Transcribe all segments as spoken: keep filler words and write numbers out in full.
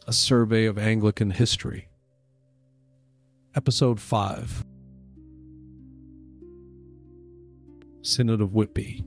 A Survey of Anglican History. Episode five. Synod of Whitby.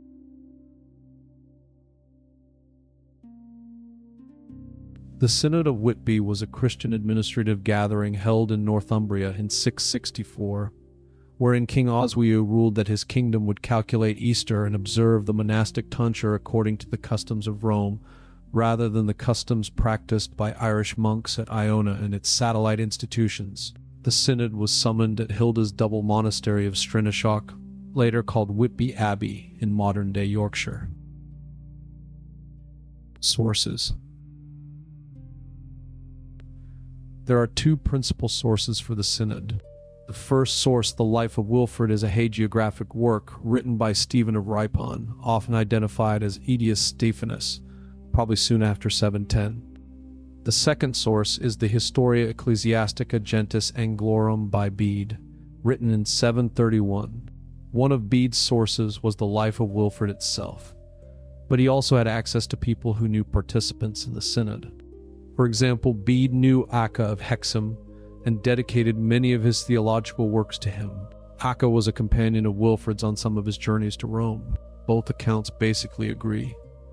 The Synod of Whitby was a Christian administrative gathering held in Northumbria in six sixty-four, wherein King Oswiu ruled that his kingdom would calculate Easter and observe the monastic tonsure according to the customs of Rome, rather than the customs practiced by Irish monks at Iona and its satellite institutions. The synod was summoned at Hilda's double monastery of Strinashock, later called Whitby Abbey in modern-day Yorkshire. Sources. There are two principal sources for the synod. The first source, the Life of Wilfrid, is a hagiographic work written by Stephen of Ripon, often identified as Aetius Stephanus, probably soon after seven ten. The second source is the Historia Ecclesiastica Gentis Anglorum by Bede, written in seven thirty-one. One of Bede's sources was the Life of Wilfrid itself, but he also had access to people who knew participants in the synod. For example, Bede knew Acca of Hexham and dedicated many of his theological works to him. Acca was a companion of Wilfrid's on some of his journeys to Rome. Both accounts basically agree,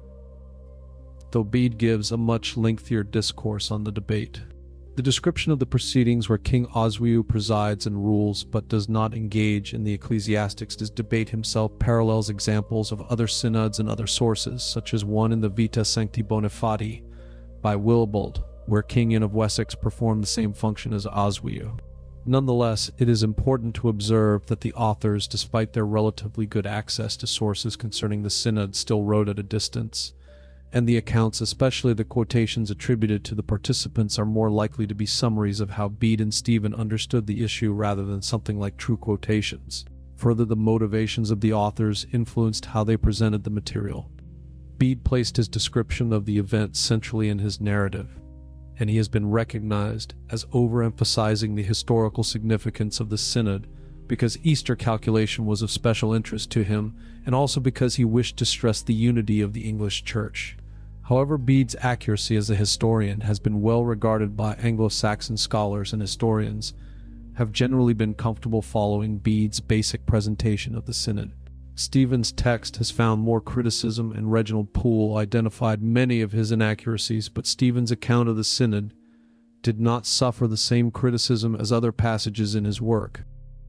though Bede gives a much lengthier discourse on the debate. The description of the proceedings where King Oswiu presides and rules but does not engage in the ecclesiastics' debate himself parallels examples of other synods and other sources, such as one in the Vita Sancti Bonifati by Willibald, where King Ian of Wessex performed the same function as Oswiu. Nonetheless, it is important to observe that the authors, despite their relatively good access to sources concerning the synod, still wrote at a distance, and the accounts, especially the quotations attributed to the participants, are more likely to be summaries of how Bede and Stephen understood the issue rather than something like true quotations. Further, the motivations of the authors influenced how they presented the material. Bede placed his description of the event centrally in his narrative, and he has been recognized as overemphasizing the historical significance of the synod because Easter calculation was of special interest to him, and also because he wished to stress the unity of the English Church. However, Bede's accuracy as a historian has been well regarded by Anglo-Saxon scholars, and historians have generally been comfortable following Bede's basic presentation of the synod. Stephen's text has found more criticism, and Reginald Poole identified many of his inaccuracies, but Stephen's account of the synod did not suffer the same criticism as other passages in his work.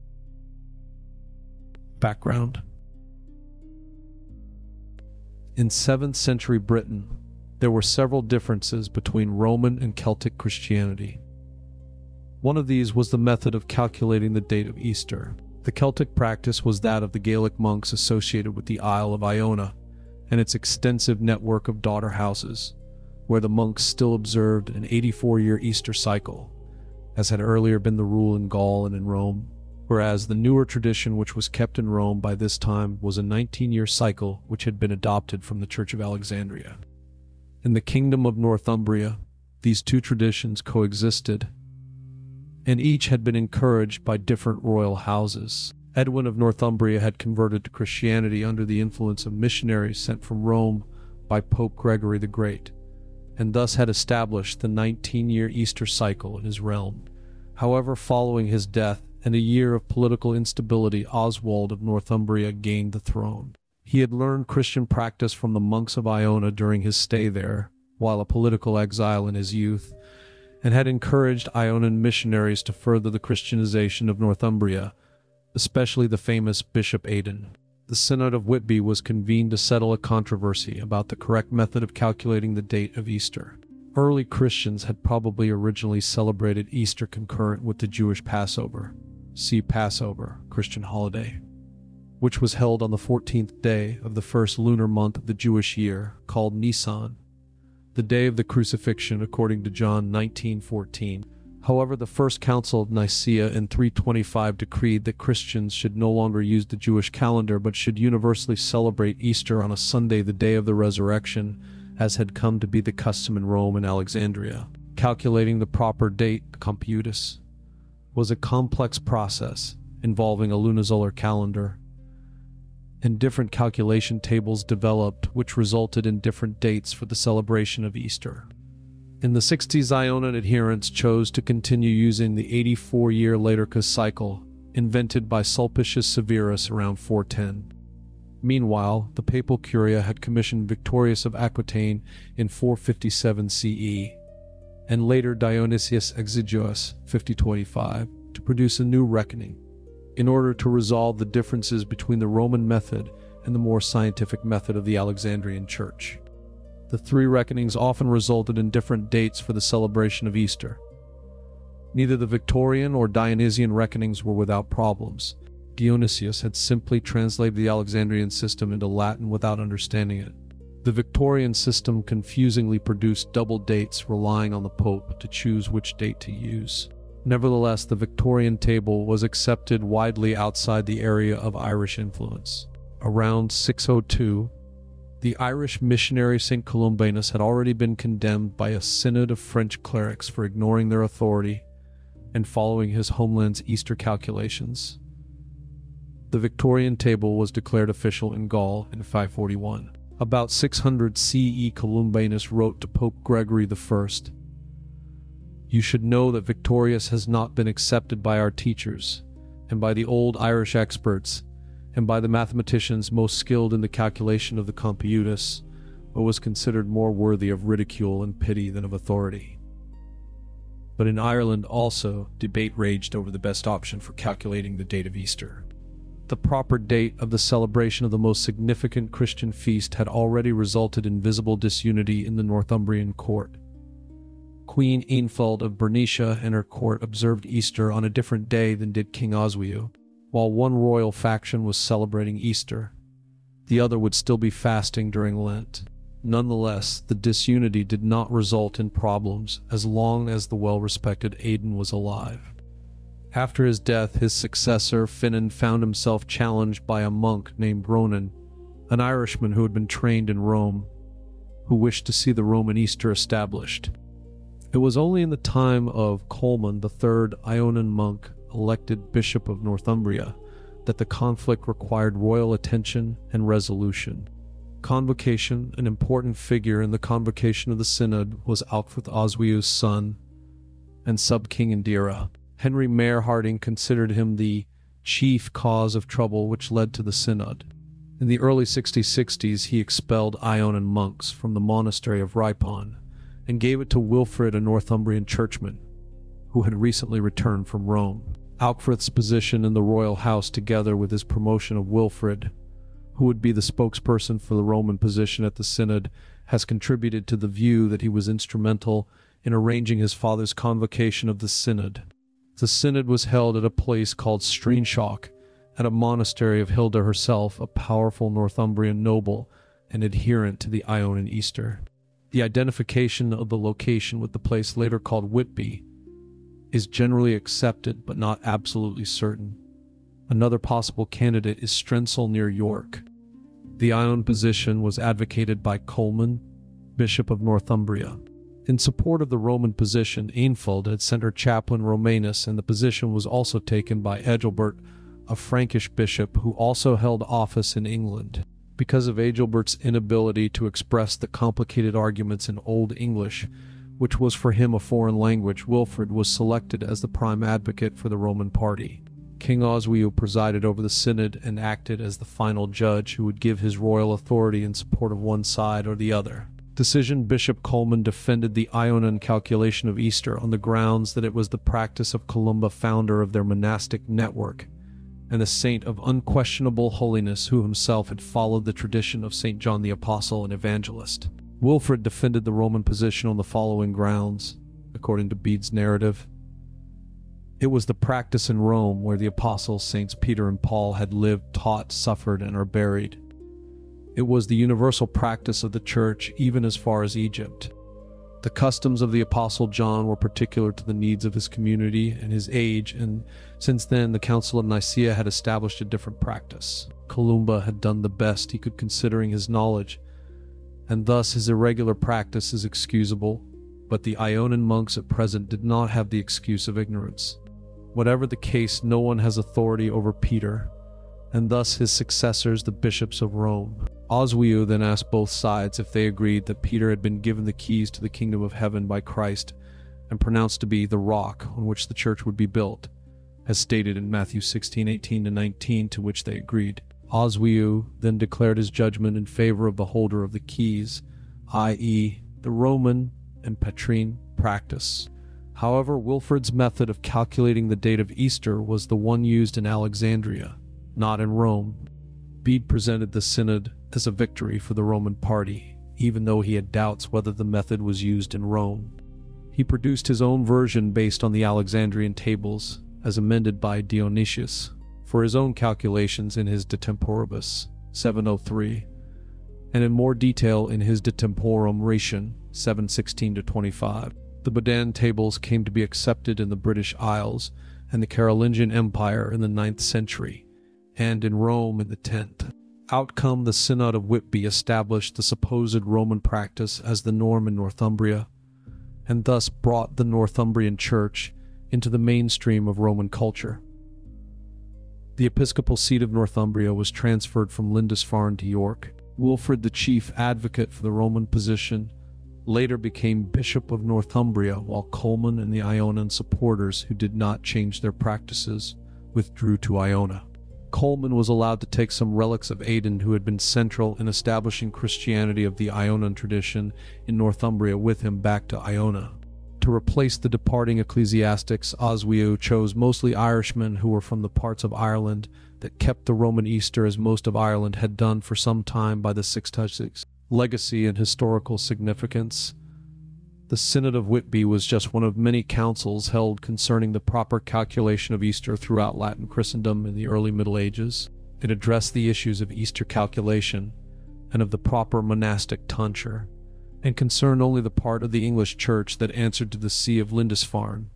Background. In seventh century Britain, there were several differences between Roman and Celtic Christianity. One of these was the method of calculating the date of Easter. The Celtic practice was that of the Gaelic monks associated with the Isle of Iona and its extensive network of daughter houses, where the monks still observed an eighty-four-year Easter cycle, as had earlier been the rule in Gaul and in Rome, whereas the newer tradition which was kept in Rome by this time was a nineteen-year cycle which had been adopted from the Church of Alexandria. In the Kingdom of Northumbria, these two traditions coexisted, and each had been encouraged by different royal houses. Edwin of Northumbria had converted to Christianity under the influence of missionaries sent from Rome by Pope Gregory the Great, and thus had established the nineteen-year Easter cycle in his realm. However, following his death and a year of political instability, Oswald of Northumbria gained the throne. He had learned Christian practice from the monks of Iona during his stay there, while a political exile in his youth, and had encouraged Ionan missionaries to further the Christianization of Northumbria, especially the famous Bishop Aidan. The Synod of Whitby was convened to settle a controversy about the correct method of calculating the date of Easter. Early Christians had probably originally celebrated Easter concurrent with the Jewish Passover. See Passover, Christian holiday, which was held on the fourteenth day of the first lunar month of the Jewish year, called Nisan, the day of the crucifixion according to John nineteen fourteen. However, the First Council of Nicaea in three twenty-five decreed that Christians should no longer use the Jewish calendar but should universally celebrate Easter on a Sunday, the day of the resurrection, as had come to be the custom in Rome and Alexandria. Calculating the proper date, computus, was a complex process involving a lunisolar calendar, and different calculation tables developed which resulted in different dates for the celebration of Easter. In the sixties, Ionian adherents chose to continue using the eighty-four-year Latercus cycle, invented by Sulpicius Severus around four ten. Meanwhile, the papal curia had commissioned Victorius of Aquitaine in four fifty-seven C E, and later Dionysius Exiguus fifty twenty-five, to produce a new reckoning, in order to resolve the differences between the Roman method and the more scientific method of the Alexandrian Church. The three reckonings often resulted in different dates for the celebration of Easter. Neither the Victorian or Dionysian reckonings were without problems. Dionysius had simply translated the Alexandrian system into Latin without understanding it. The Victorian system confusingly produced double dates, relying on the Pope to choose which date to use. Nevertheless, the Victorian table was accepted widely outside the area of Irish influence. Around six oh two, the Irish missionary Saint Columbanus had already been condemned by a synod of French clerics for ignoring their authority and following his homeland's Easter calculations. The Victorian table was declared official in Gaul in five forty-one. About six hundred C E, Columbanus wrote to Pope Gregory the First, "You should know that Victorius has not been accepted by our teachers, and by the old Irish experts, and by the mathematicians most skilled in the calculation of the computus, but was considered more worthy of ridicule and pity than of authority." But in Ireland also, debate raged over the best option for calculating the date of Easter. The proper date of the celebration of the most significant Christian feast had already resulted in visible disunity in the Northumbrian court. Queen Eanfald of Bernicia and her court observed Easter on a different day than did King Oswiu. While one royal faction was celebrating Easter, the other would still be fasting during Lent. Nonetheless, the disunity did not result in problems as long as the well-respected Aidan was alive. After his death, his successor, Finan, found himself challenged by a monk named Ronan, an Irishman who had been trained in Rome, who wished to see the Roman Easter established. It was only in the time of Colman, the third Ionian monk, elected Bishop of Northumbria, that the conflict required royal attention and resolution. Convocation, an important figure in the convocation of the synod, was Alcfrith Oswiu's son and sub-king Indira. Henry Mayer Harding considered him the chief cause of trouble which led to the synod. In the early sixteen sixties, he expelled Ionian monks from the monastery of Ripon and gave it to Wilfrid, a Northumbrian churchman, who had recently returned from Rome. Alcfrith's position in the royal house, together with his promotion of Wilfrid, who would be the spokesperson for the Roman position at the synod, has contributed to the view that he was instrumental in arranging his father's convocation of the synod. The synod was held at a place called Streenshock, at a monastery of Hilda herself, a powerful Northumbrian noble and adherent to the Ionian Easter. The identification of the location with the place later called Whitby is generally accepted but not absolutely certain. Another possible candidate is Strensel near York. The Ionian position was advocated by Colman, Bishop of Northumbria. In support of the Roman position, Eanfald had sent her chaplain Romanus, and the position was also taken by Agilbert, a Frankish bishop who also held office in England. Because of Agilbert's inability to express the complicated arguments in Old English, which was for him a foreign language, Wilfrid was selected as the prime advocate for the Roman party. King Oswiu presided over the synod and acted as the final judge who would give his royal authority in support of one side or the other. Decision Bishop Colman defended the Ionian calculation of Easter on the grounds that it was the practice of Columba, founder of their monastic network, and a saint of unquestionable holiness who himself had followed the tradition of Saint John the Apostle and Evangelist. Wilfrid defended the Roman position on the following grounds, according to Bede's narrative. It was the practice in Rome where the apostles Saints Peter and Paul had lived, taught, suffered, and are buried. It was the universal practice of the Church, even as far as Egypt. The customs of the Apostle John were particular to the needs of his community and his age, and since then the Council of Nicaea had established a different practice. Columba had done the best he could considering his knowledge, and thus his irregular practice is excusable, but the Ionian monks at present did not have the excuse of ignorance. Whatever the case, no one has authority over Peter, and thus his successors, the bishops of Rome. Oswiu then asked both sides if they agreed that Peter had been given the keys to the kingdom of heaven by Christ and pronounced to be the rock on which the church would be built, as stated in Matthew sixteen eighteen to nineteen, to which they agreed. Oswiu then declared his judgment in favor of the holder of the keys, that is, the Roman and Petrine practice. However, Wilfrid's method of calculating the date of Easter was the one used in Alexandria, not in Rome. Bede presented the synod as a victory for the Roman party, even though he had doubts whether the method was used in Rome. He produced his own version based on the Alexandrian tables, as amended by Dionysius, for his own calculations in his De Temporibus, seven oh three, and in more detail in his De Temporum Ration, seven sixteen to twenty-five. The Bodan tables came to be accepted in the British Isles and the Carolingian Empire in the ninth century, and in Rome in the tenth. Outcome, the Synod of Whitby established the supposed Roman practice as the norm in Northumbria, and thus brought the Northumbrian Church into the mainstream of Roman culture. The episcopal seat of Northumbria was transferred from Lindisfarne to York. Wilfrid, the chief advocate for the Roman position, later became Bishop of Northumbria, while Colman and the Ionan supporters who did not change their practices withdrew to Iona. Colman was allowed to take some relics of Aidan, who had been central in establishing Christianity of the Ionan tradition in Northumbria, with him back to Iona. To replace the departing ecclesiastics, Oswiu chose mostly Irishmen who were from the parts of Ireland that kept the Roman Easter, as most of Ireland had done for some time by the six hundred six. Legacy and historical significance. The Synod of Whitby was just one of many councils held concerning the proper calculation of Easter throughout Latin Christendom in the early Middle Ages. It addressed the issues of Easter calculation and of the proper monastic tonsure, and concerned only the part of the English Church that answered to the See of Lindisfarne.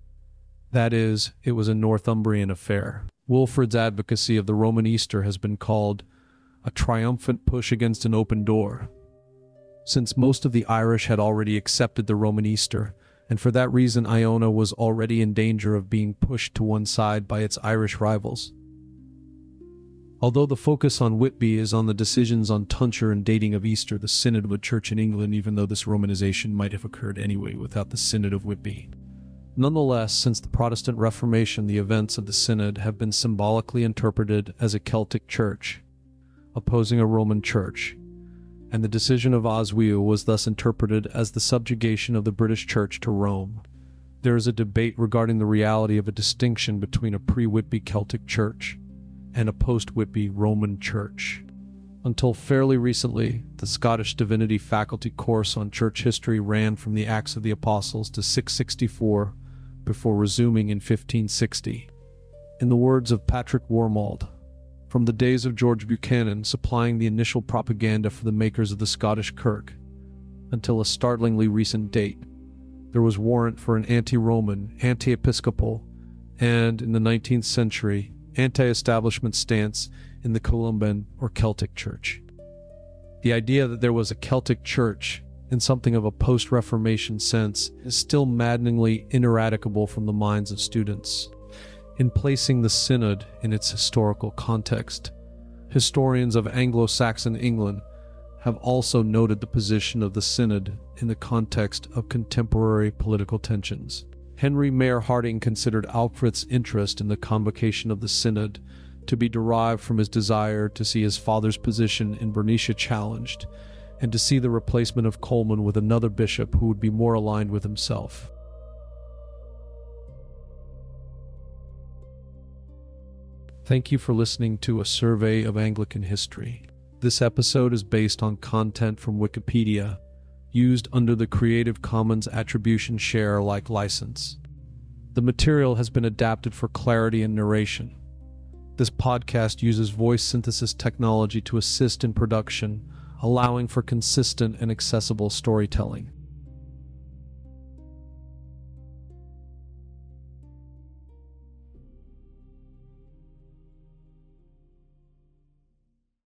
That is, it was a Northumbrian affair. Wilfrid's advocacy of the Roman Easter has been called a triumphant push against an open door, since most of the Irish had already accepted the Roman Easter, and for that reason Iona was already in danger of being pushed to one side by its Irish rivals. Although the focus on Whitby is on the decisions on tonsure and dating of Easter, the Synod of the Church in England, even though this Romanization might have occurred anyway without the Synod of Whitby. Nonetheless, since the Protestant Reformation, the events of the Synod have been symbolically interpreted as a Celtic church, opposing a Roman church, and the decision of Oswiu was thus interpreted as the subjugation of the British Church to Rome. There is a debate regarding the reality of a distinction between a pre-Whitby Celtic church and a post-Whitby Roman church. Until fairly recently, the Scottish Divinity faculty course on church history ran from the Acts of the Apostles to six sixty-four, before resuming in fifteen sixty. In the words of Patrick Wormald, from the days of George Buchanan supplying the initial propaganda for the makers of the Scottish Kirk, until a startlingly recent date, there was warrant for an anti-Roman, anti-episcopal, and, in the nineteenth century, anti-establishment stance in the Columban or Celtic Church. The idea that there was a Celtic Church, in something of a post-Reformation sense, is still maddeningly ineradicable from the minds of students. In placing the Synod in its historical context, historians of Anglo-Saxon England have also noted the position of the Synod in the context of contemporary political tensions. Henry Mayer Harding considered Alfred's interest in the convocation of the Synod to be derived from his desire to see his father's position in Bernicia challenged, and to see the replacement of Colman with another bishop who would be more aligned with himself. Thank you for listening to A Survey of Anglican History. This episode is based on content from Wikipedia, used under the Creative Commons Attribution Share Alike license. The material has been adapted for clarity and narration. This podcast uses voice synthesis technology to assist in production, allowing for consistent and accessible storytelling.